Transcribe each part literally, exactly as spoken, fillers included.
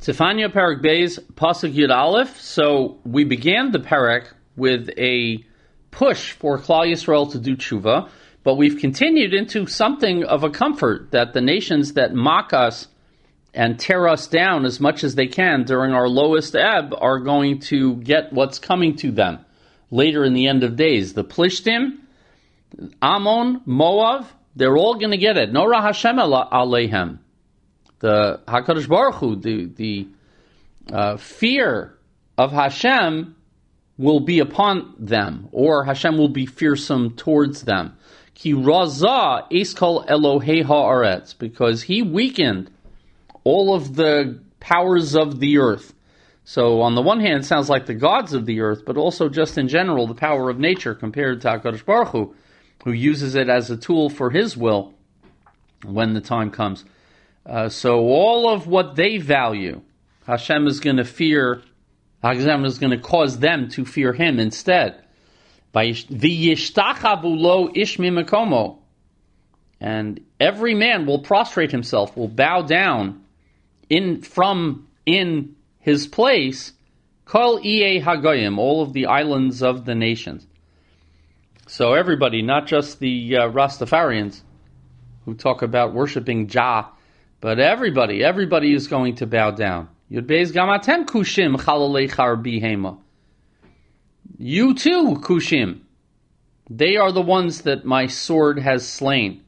Tifania Perek Beis, Pasuk Yud Aleph. So we began the Perek with a push for Klal Yisrael to do tshuva, but we've continued into something of a comfort that the nations that mock us and tear us down as much as they can during our lowest ebb are going to get what's coming to them later in the end of days. The Plishtim, Ammon, Moab, they're all going to get it. Nora Hashem Aleihem. The HaKadosh Baruch Hu, the, the uh, fear of Hashem will be upon them, or Hashem will be fearsome towards them. Ki raza iskol Elohei haaretz, because he weakened all of the powers of the earth. So on the one hand, it sounds like the gods of the earth, but also just in general, the power of nature compared to HaKadosh Baruch Hu, who uses it as a tool for his will when the time comes. Uh, so all of what they value, Hashem is going to fear, Hashem is going to cause them to fear him instead. V'yishtachavu lo ish mimakomo. And every man will prostrate himself, will bow down in from in his place, kol iye hagoyim, all of the islands of the nations. So everybody, not just the uh, Rastafarians who talk about worshiping Jah, but everybody, everybody is going to bow down. Yud Beis gamatem kushim chalalei charbi hema. You too, kushim. They are the ones that my sword has slain.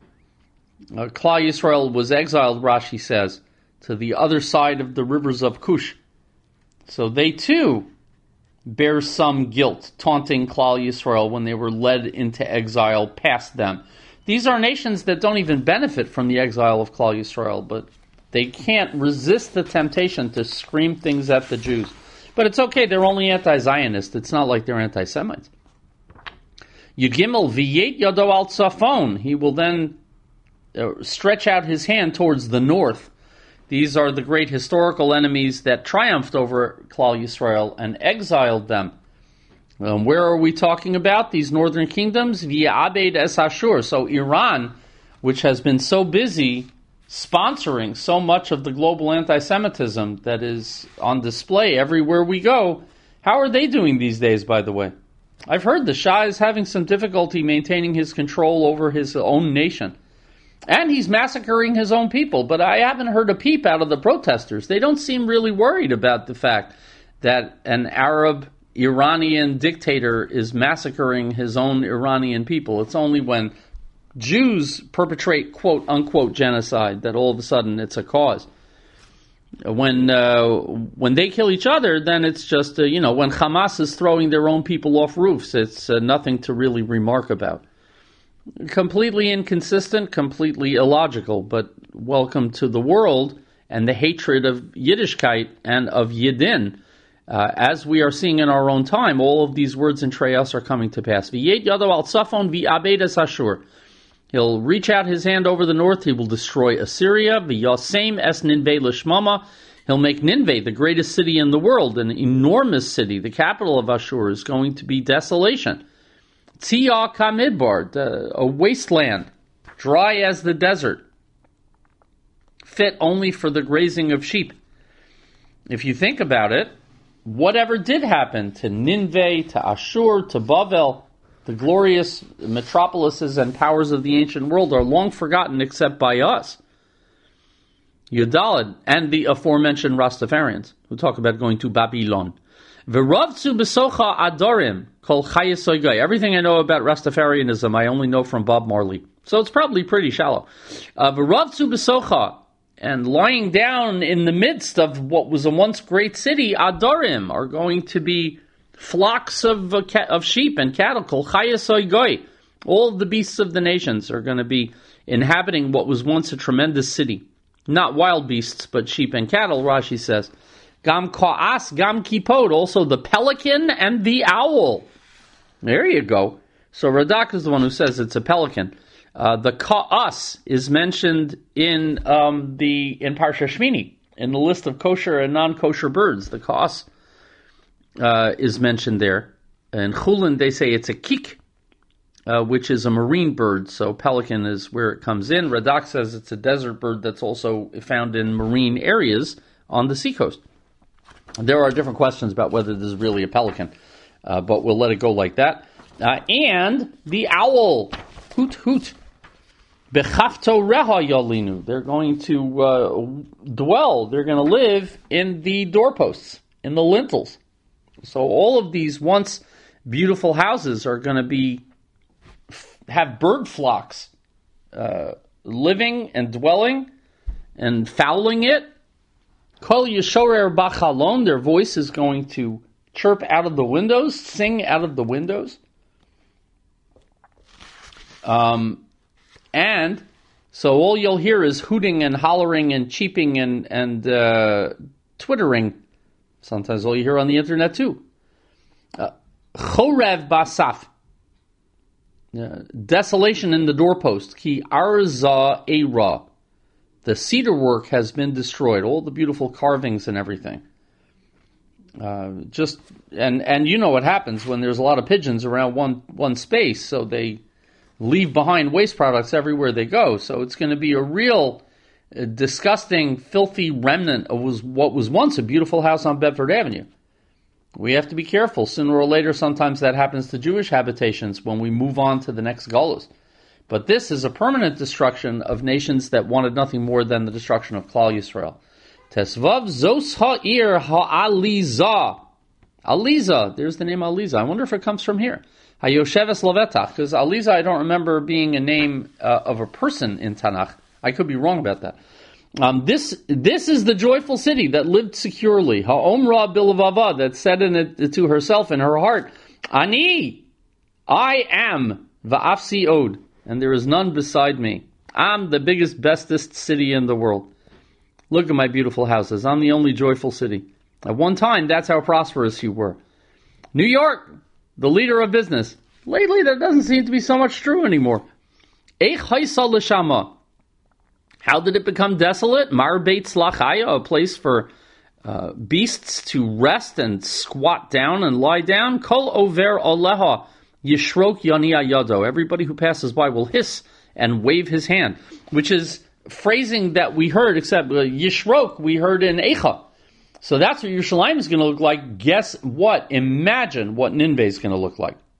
Uh, Klal Yisrael was exiled, Rashi says, to the other side of the rivers of Cush. So they too bear some guilt, taunting Klal Yisrael when they were led into exile past them. These are nations that don't even benefit from the exile of Klal Yisrael, but they can't resist the temptation to scream things at the Jews. But it's okay, they're only anti-Zionist. It's not like they're anti-Semites. Yud-Gimel, v'yet yado al tzafon. He will then uh, stretch out his hand towards the north. These are the great historical enemies that triumphed over Klal Yisrael and exiled them. Um, where are we talking about? These northern kingdoms? V'ya'abed es Ashur. So Iran, which has been so busy sponsoring so much of the global anti-Semitism that is on display everywhere we go, how are they doing these days, by the way? I've heard the Shah is having some difficulty maintaining his control over his own nation. And he's massacring his own people, but I haven't heard a peep out of the protesters. They don't seem really worried about the fact that an Arab Iranian dictator is massacring his own Iranian people. It's only when Jews perpetrate quote-unquote genocide that all of a sudden it's a cause. When uh, when they kill each other, then it's just, uh, you know, when Hamas is throwing their own people off roofs, it's uh, nothing to really remark about. Completely inconsistent, completely illogical, but welcome to the world and the hatred of Yiddishkeit and of Yidin. Uh, as we are seeing in our own time, all of these words in Treyas are coming to pass. V'yet yado al tzafon v'yabed es Ashur. He'll reach out his hand over the north. He will destroy Assyria. V'yasem es Ninveh l'shmama. He'll make Ninveh the greatest city in the world, an enormous city. The capital of Ashur is going to be desolation. Tziyah kamidbar, a wasteland, dry as the desert, fit only for the grazing of sheep. If you think about it, whatever did happen to Ninveh, to Ashur, to Bavel, the glorious metropolises and powers of the ancient world are long forgotten except by us. Yudalad and the aforementioned Rastafarians who talk about going to Babylon. V'ravtzu b'socha adorim kol chayes soigai. Everything I know about Rastafarianism I only know from Bob Marley, so it's probably pretty shallow. V'ravtzu b'socha, and lying down in the midst of what was a once great city, adorim, are going to be flocks of uh, of sheep and cattle. Kol chayes soigai. All of the beasts of the nations are going to be inhabiting what was once a tremendous city. Not wild beasts, but sheep and cattle, Rashi says. Gam ka'as, gam kipod, also the pelican and the owl. There you go. So Radak is the one who says it's a pelican. Uh, the ka'as is mentioned in um, the in Parsha Shmini, in the list of kosher and non-kosher birds. The ka'as uh, is mentioned there. In Chulin, they say it's a kik, uh, which is a marine bird. So pelican is where it comes in. Radak says it's a desert bird that's also found in marine areas, on the seacoast. There are different questions about whether this is really a pelican, uh, but we'll let it go like that. Uh, and the owl, hoot hoot, bechafto reha yalinu. They're going to uh, dwell. They're going to live in the doorposts, in the lintels. So all of these once beautiful houses are going to be have bird flocks uh, living and dwelling and fouling it. Kol yishorer bachalon, their voice is going to chirp out of the windows, sing out of the windows. Um, and so all you'll hear is hooting and hollering and cheeping and, and uh, twittering. Sometimes all you hear on the internet too. Chorev basaf. Uh, desolation in the doorpost. Ki arza eira. The cedar work has been destroyed. All the beautiful carvings and everything. Uh, just and and you know what happens when there's a lot of pigeons around one one space. So they leave behind waste products everywhere they go. So it's going to be a real uh, disgusting, filthy remnant of was what was once a beautiful house on Bedford Avenue. We have to be careful. Sooner or later, sometimes that happens to Jewish habitations when we move on to the next Golus. But this is a permanent destruction of nations that wanted nothing more than the destruction of Klal Yisrael. Tesvav zos ha'ir ha'aliza. Aliza, there's the name Aliza. I wonder if it comes from here. Hayosheves Levetach, because Aliza I don't remember being a name uh, of a person in Tanakh. I could be wrong about that. Um, this this is the joyful city that lived securely. Ha'omra bilavava, that said in it to herself in her heart, Ani, I am va'afsi od, and there is none beside me. I'm the biggest, bestest city in the world. Look at my beautiful houses. I'm the only joyful city. At one time, that's how prosperous you were. New York, the leader of business. Lately, that doesn't seem to be so much true anymore. Eich haisa l'shama. How did it become desolate? Mar Beitz Lachaya, a place for uh, beasts to rest and squat down and lie down. Kol over oleha yishrok yania yado. Everybody who passes by will hiss and wave his hand, which is phrasing that we heard, except uh, yishrok we heard in Eicha. So that's what Yerushalayim is going to look like. Guess what? Imagine what Nineveh is going to look like.